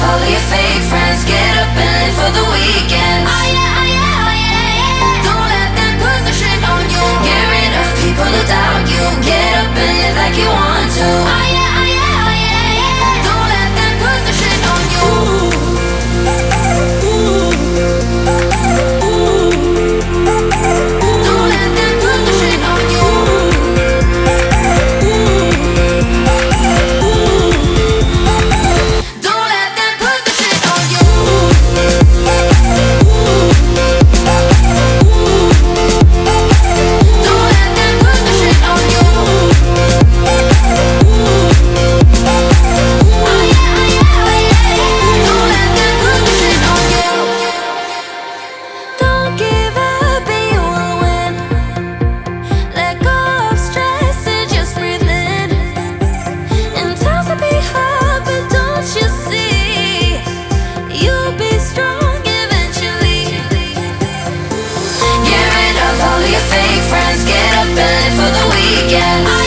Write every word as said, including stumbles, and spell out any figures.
all of your fake friends. Get up and live for the weekend. Oh yeah, oh yeah, oh yeah, yeah. Don't let them put the shit on you. Get rid of people who doubt you. Get up and live like you want to. Oh yeah, oh yeah, oh yeah, yeah. Don't let them put the shit on you. Don't let them put the shit on you. Don't let them put the shit on you. Don't let them put the shit on you. Oh yeah, oh yeah, oh yeah. Don't let them put the shit on you. Don't give up and you will win. Let go of stress and just breathe in. And times will be hard, but don't you see? You'll be strong eventually. Get rid of all of your fake friends. Get up and live for the weekend.